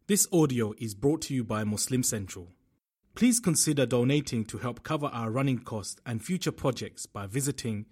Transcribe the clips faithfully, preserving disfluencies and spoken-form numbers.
This audio is brought to you by Muslim Central. Please consider donating to help cover our running costs and future projects by visiting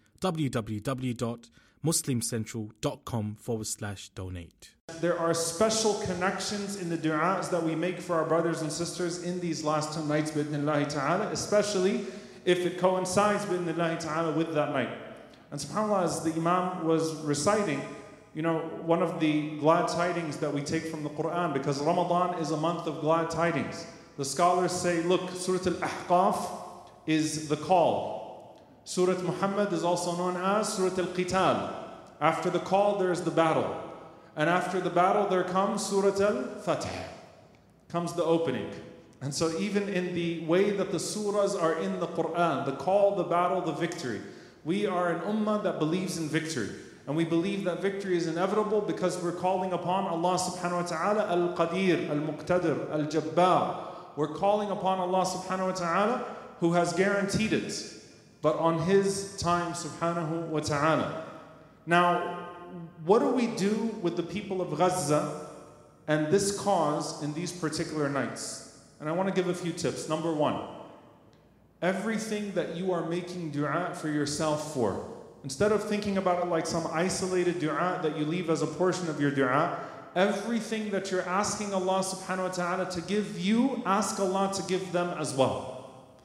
www.muslimcentral.com forward slash donate. There are special connections in the du'as that we make for our brothers and sisters in these last two nights, bi'idhnillahi ta'ala, especially if it coincides, bi'idhnillahi ta'ala, with that night. And subhanAllah, as the Imam was reciting, you know, one of the glad tidings that we take from the Quran, because Ramadan is a month of glad tidings. The scholars say, look, Surah Al-Ahqaf is the call. Surah Muhammad is also known as Surah Al-Qital. After the call, there is the battle. And after the battle, there comes Surah Al-Fath. Comes the opening. And so even in the way that the surahs are in the Quran, the call, the battle, the victory, we are an ummah that believes in victory. And we believe that victory is inevitable because we're calling upon Allah subhanahu wa ta'ala Al-Qadir, Al-Muqtadir, Al-Jabbar. We're calling upon Allah subhanahu wa ta'ala who has guaranteed it, but on His time subhanahu wa ta'ala. Now, what do we do with the people of Gaza and this cause in these particular nights? And I want to give a few tips. Number one, everything that you are making dua for yourself for, instead of thinking about it like some isolated dua that you leave as a portion of your dua, everything that you're asking Allah subhanahu wa ta'ala to give you, ask Allah to give them as well.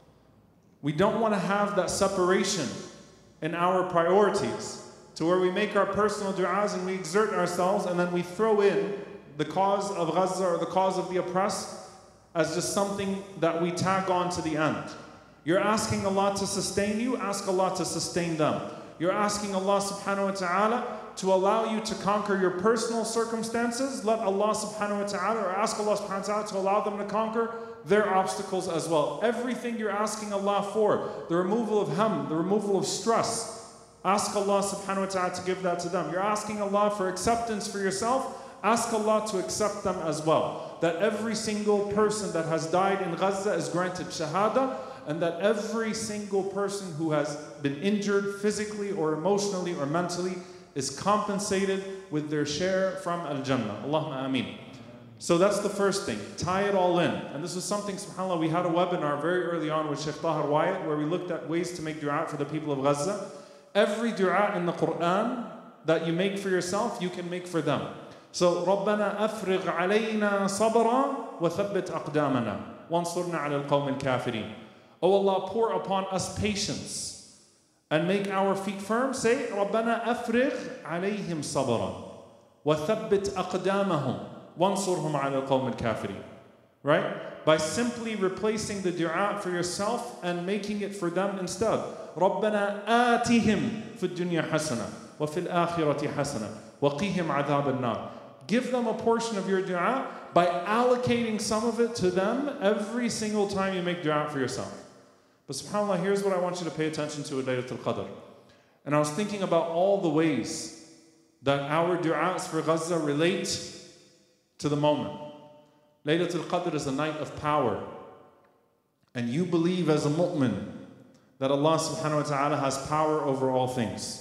We don't want to have that separation in our priorities to where we make our personal du'as and we exert ourselves and then we throw in the cause of Gaza or the cause of the oppressed as just something that we tag on to the end. You're asking Allah to sustain you, ask Allah to sustain them. You're asking Allah subhanahu wa ta'ala to allow you to conquer your personal circumstances. Let Allah subhanahu wa ta'ala, or ask Allah subhanahu wa ta'ala to allow them to conquer their obstacles as well. Everything you're asking Allah for, the removal of ham, the removal of stress, ask Allah subhanahu wa ta'ala to give that to them. You're asking Allah for acceptance for yourself, ask Allah to accept them as well. That every single person that has died in Gaza is granted shahada, and that every single person who has been injured physically or emotionally or mentally is compensated with their share from Al-Jannah. Allahumma ameen. So that's the first thing. Tie it all in. And this is something, subhanAllah, we had a webinar very early on with Shaykh Tahir Wyatt where we looked at ways to make dua for the people of Gaza. Every dua in the Quran that you make for yourself, you can make for them. So, رَبَّنَا أَفْرِغْ عَلَيْنَا صَبْرًا وَثَبِّتْ أَقْدَامَنَا وَانصُرْنَا عَلَى الْقَوْمِ الْكَافِرِينَ. O Allah, pour upon us patience and make our feet firm. Say, رَبَّنَا أَفْرِغْ عَلَيْهِمْ صَبْرًا وَثَبِّتْ أَقْدَامَهُمْ وَانصُرْهُمْ عَلَى الْقَوْمِ الْكَافِرِينَ. Right? By simply replacing the dua for yourself and making it for them instead. رَبَّنَا آتِهِمْ فِي الدُّنْيَا حَسَنًا وَفِي الْآخِرَةِ حَسَنًا وَقِهِمْ عَذَابَ النَّارِ. Give them a portion of your dua by allocating some of it to them every single time you make dua for yourself. But subhanAllah, here's what I want you to pay attention to at Laylatul Qadr. And I was thinking about all the ways that our du'as for Gaza relate to the moment. Laylatul Qadr is a night of power. And you believe as a mu'min that Allah subhanahu wa ta'ala has power over all things.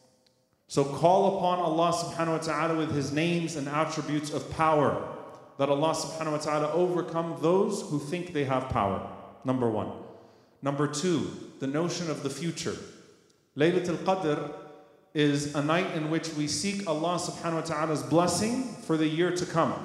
So call upon Allah subhanahu wa ta'ala with His names and attributes of power, that Allah subhanahu wa ta'ala overcome those who think they have power. Number one. Number two, the notion of the future. Laylatul Qadr is a night in which we seek Allah subhanahu wa ta'ala's blessing for the year to come.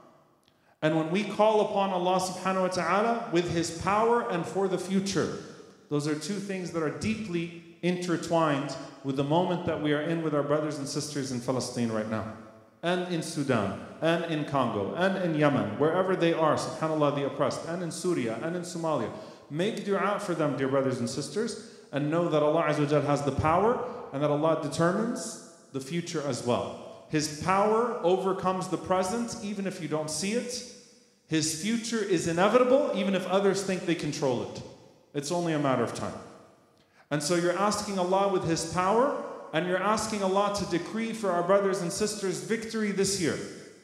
And when we call upon Allah subhanahu wa ta'ala with His power and for the future, those are two things that are deeply intertwined with the moment that we are in with our brothers and sisters in Palestine right now, and in Sudan, and in Congo, and in Yemen, wherever they are, subhanAllah, the oppressed, and in Syria, and in Somalia. Make dua for them, dear brothers and sisters, and know that Allah Azza wa Jal has the power, and that Allah determines the future as well. His power overcomes the present, even if you don't see it. His future is inevitable, even if others think they control it. It's only a matter of time. And so you're asking Allah with His power, and you're asking Allah to decree for our brothers and sisters victory this year.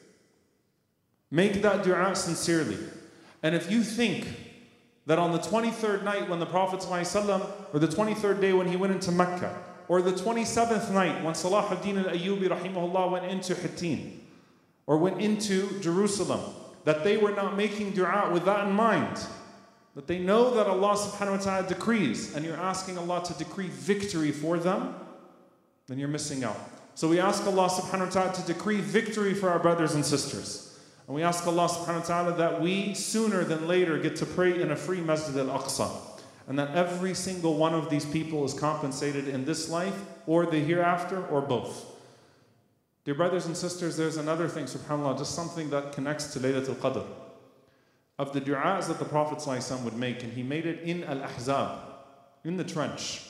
Make that dua sincerely. And if you think that on the twenty-third night when the Prophet ﷺ, or the twenty-third day when he went into Mecca, or the twenty-seventh night when Salah ad-Din al-Ayyubi rahimahullah went into Hittin, or went into Jerusalem, that they were not making dua with that in mind. That they know that Allah subhanahu wa ta'ala decrees, and you're asking Allah to decree victory for them, then you're missing out. So we ask Allah subhanahu wa ta'ala to decree victory for our brothers and sisters. And we ask Allah subhanahu wa ta'ala that we sooner than later get to pray in a free Masjid al-Aqsa. And that every single one of these people is compensated in this life or the hereafter or both. Dear brothers and sisters, there's another thing, subhanAllah, just something that connects to Laylatul Qadr. Of the du'as that the Prophet ﷺ would make, and he made it in Al-Ahzab, in the trench.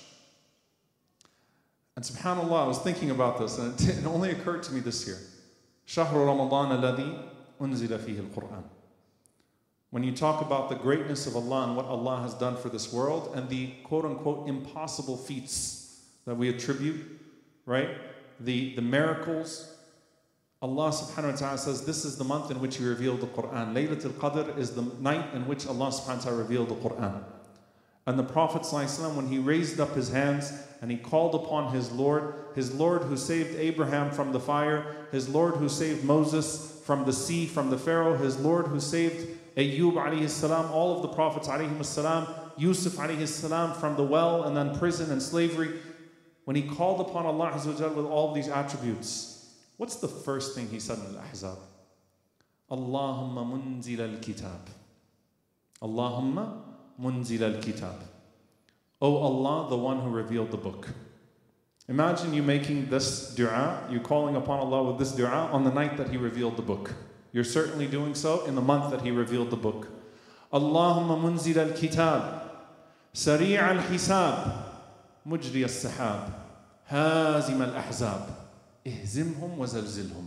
And subhanAllah, I was thinking about this, and it, it only occurred to me this year. شهر رمضان الذي أنزل فيه القرآن. When you talk about the greatness of Allah and what Allah has done for this world, and the quote-unquote impossible feats that we attribute, right? The, the miracles, Allah subhanahu wa ta'ala says, this is the month in which He revealed the Quran. Laylatul Qadr is the night in which Allah subhanahu wa ta'ala revealed the Quran. And the Prophet ﷺ, when he raised up his hands and he called upon his Lord, his Lord who saved Abraham from the fire, his Lord who saved Moses from the sea, from the Pharaoh, his Lord who saved Ayyub alayhi salam, all of the Prophets alayhi salam, Yusuf alayhi salam from the well and then prison and slavery. When he called upon Allah Azza wa Jal with all of these attributes, what's the first thing he said in Al-Ahzab? Allahumma munzil al-kitab. Allahumma munzil al-kitab. Oh Allah, the one who revealed the book. Imagine you making this dua, you calling upon Allah with this dua on the night that He revealed the book. You're certainly doing so in the month that He revealed the book. Allahumma munzil al-kitab, sari' al-hisab, mujri al-sahab, hazim al-ahzab, ihzimhum wa zalzilhum.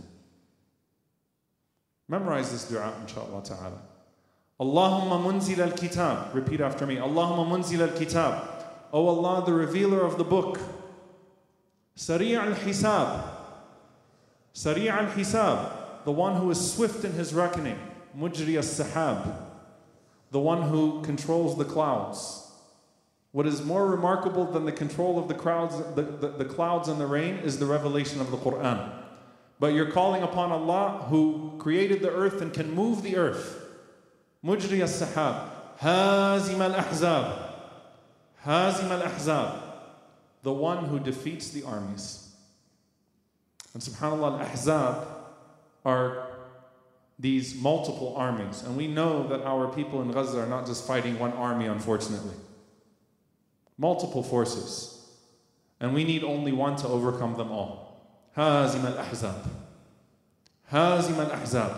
Memorize this dua, inshaAllah ta'ala. Allahumma munzil al-kitab. Repeat after me. Allahumma munzil al-kitab. O Allah, the revealer of the book. Sari' al-hisab. Sari' al-hisab. The one who is swift in his reckoning. Mujri al-sahab. The one who controls the clouds. What is more remarkable than the control of the clouds, the, the, the clouds and the rain is the revelation of the Quran. But you're calling upon Allah who created the earth and can move the earth. Mujri al-sahab. Hazim al-ahzab. Hazim al-ahzab. The one who defeats the armies. And subhanAllah, al-ahzab are these multiple armies. And we know that our people in Gaza are not just fighting one army, unfortunately. Multiple forces. And we need only one to overcome them all. Hazim al-ahzab. Hazim al-ahzab.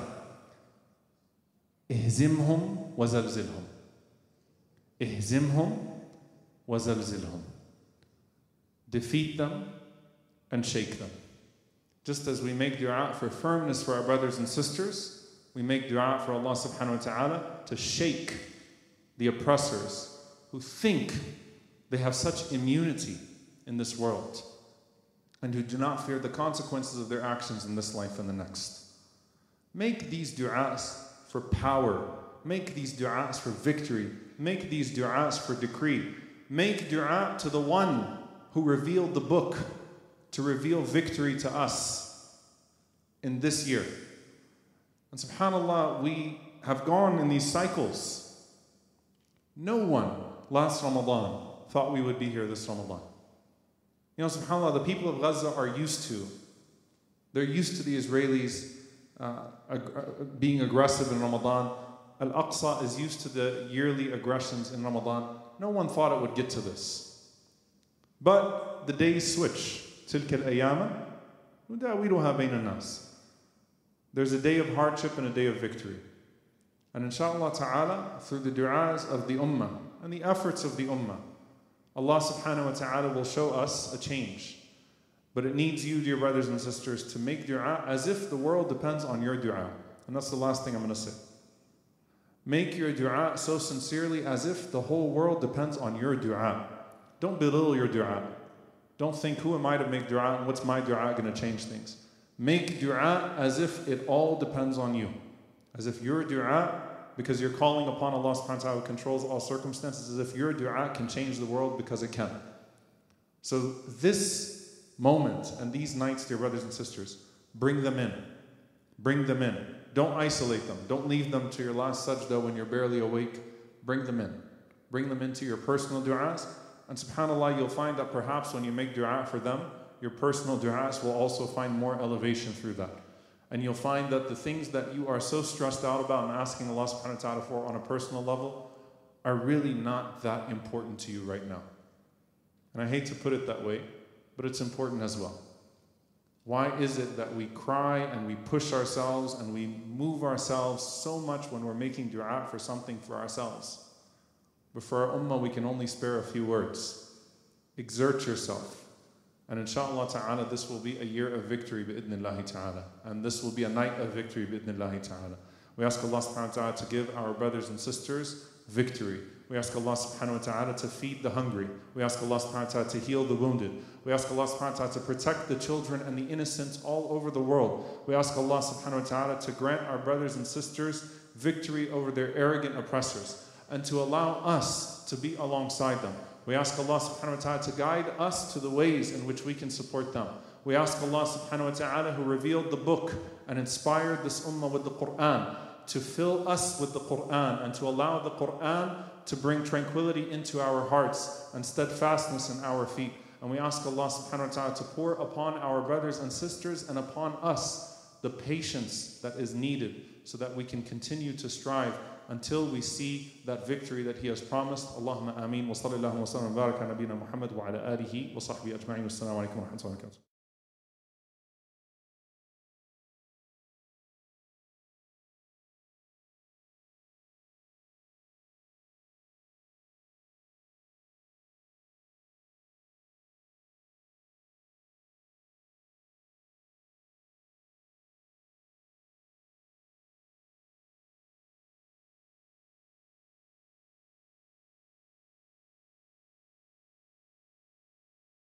Ihzimhum wa zalzilhum. Ihzimhum wa zalzilhum. Defeat them and shake them. Just as we make dua for firmness for our brothers and sisters, we make dua for Allah subhanahu wa ta'ala to shake the oppressors who think they have such immunity in this world and who do not fear the consequences of their actions in this life and the next. Make these du'as for power. Make these du'as for victory. Make these du'as for decree. Make dua to the one who revealed the book to reveal victory to us in this year. And subhanAllah, we have gone in these cycles. No one last Ramadan thought we would be here this Ramadan. You know, subhanAllah, the people of Gaza are used to, they're used to the Israelis uh, ag- being aggressive in Ramadan. Al-Aqsa is used to the yearly aggressions in Ramadan. No one thought it would get to this. But the days switch. تلك الأيام نداولها بين الناس. There's a day of hardship and a day of victory. And inshaAllah ta'ala, through the du'as of the ummah and the efforts of the ummah, Allah subhanahu wa ta'ala will show us a change. But it needs you, dear brothers and sisters, to make dua as if the world depends on your dua. And that's the last thing I'm going to say. Make your dua so sincerely as if the whole world depends on your dua. Don't belittle your dua. Don't think, who am I to make dua and what's my dua going to change things? Make dua as if it all depends on you. As if your dua, because you're calling upon Allah subhanahu wa ta'ala who controls all circumstances, as if your dua can change the world because it can. So this moment and these nights, dear brothers and sisters, bring them in. Bring them in. don't isolate them. Don't leave them to your last sajda when you're barely awake. Bring them in. Bring them into your personal du'as. And subhanAllah, you'll find that perhaps when you make du'a for them, your personal du'as will also find more elevation through that. And you'll find that the things that you are so stressed out about and asking Allah subhanahu wa ta'ala for on a personal level are really not that important to you right now. And I hate to put it that way, but it's important as well. Why is it that we cry and we push ourselves and we move ourselves so much when we're making du'a for something for ourselves? But for our ummah, we can only spare a few words. Exert yourself. And inshaAllah ta'ala, this will be a year of victory bi'idhnillahi ta'ala. And this will be a night of victory bi'idhnillahi ta'ala. We ask Allah subhanahu wa ta'ala to give our brothers and sisters victory. We ask Allah subhanahu wa ta'ala to feed the hungry. We ask Allah subhanahu wa ta'ala to heal the wounded. We ask Allah subhanahu wa ta'ala to protect the children and the innocents all over the world. We ask Allah subhanahu wa ta'ala to grant our brothers and sisters victory over their arrogant oppressors and to allow us to be alongside them. We ask Allah subhanahu wa ta'ala to guide us to the ways in which we can support them. We ask Allah subhanahu wa ta'ala, who revealed the book and inspired this ummah with the Quran, to fill us with the Quran and to allow the Quran to bring tranquility into our hearts and steadfastness in our feet. And we ask Allah subhanahu wa ta'ala to pour upon our brothers and sisters and upon us the patience that is needed so that we can continue to strive until we see that victory that He has promised. Allahumma ameen wa sallallahu wa sallam wa baraka ala nabina Muhammad wa ala alihi wa sahbihi ajma'in. Wassalamu alaikum wa rahmatullahi wa barakatuh.